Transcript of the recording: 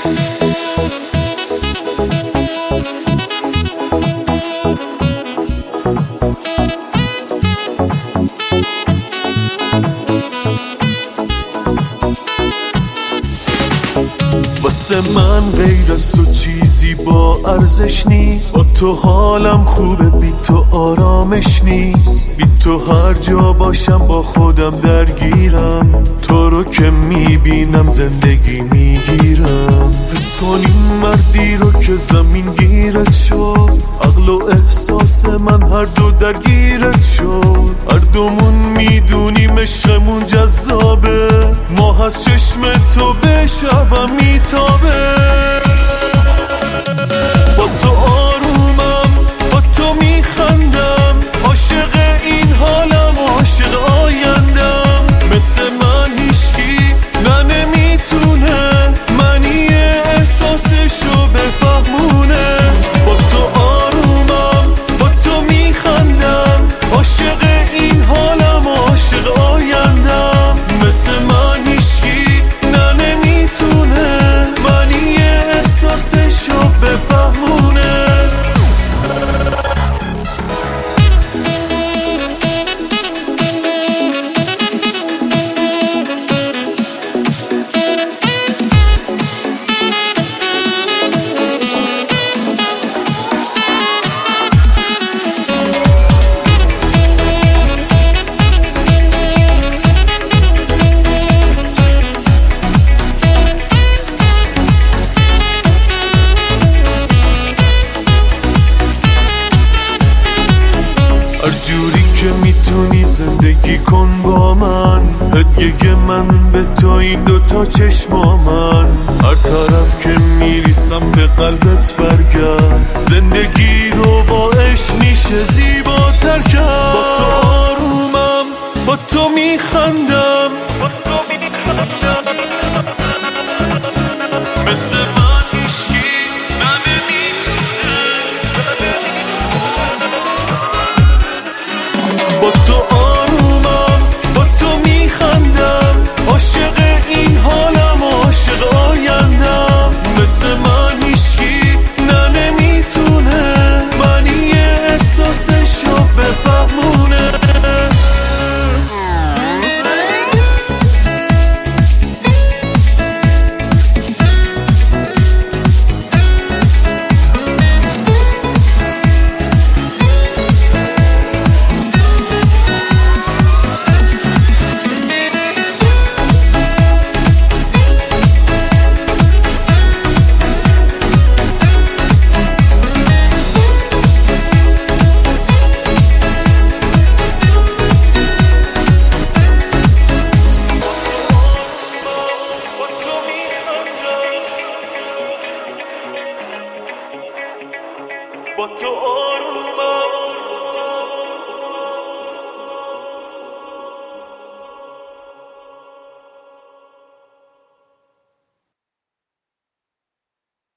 واسه من غیر از تو چیزی با ارزش نیست. با تو حالم خوبه، بی تو آرامش نیست. بی تو هر جا باشم با خودم درگیرم. تو رو که میبینم زندگی میگیرم. حس کنیم مردی رو که زمین گیرت شد. عقل و احساس من هر دو درگیرت شد. هر دومون میدونیم عشقمون جذابه. ماه از چشم تو به شبم میتابه. با تو آرومم، با تو میخندم. عاشق این حالم، عاشق آیندم. مثل من هیچکی نه نمیتونه منی احساسشو بفهمونه. با تو آرومم، با تو میخندم. عاشق این حالم، عاشق آیندم. مثل من هیچکی نه نمیتونه منی احساسشو بفهمونه. هر جوری که میتونی زندگی کن با من. هدیه من به تو این دوتا چشما من. هر طرف که میری سمت قلبت برگرد. زندگی رو با عشق میشه زیباتر کرد. با تو آرومم، با تو میخندم. مثل من هیچکی نه نمیتونه. با تو آرومم، با تو میخندم. عاشق این حالم، عاشق آیندم. مثل من هیچکی نه نمیتونه منی احساسشو بفهمونه. با تو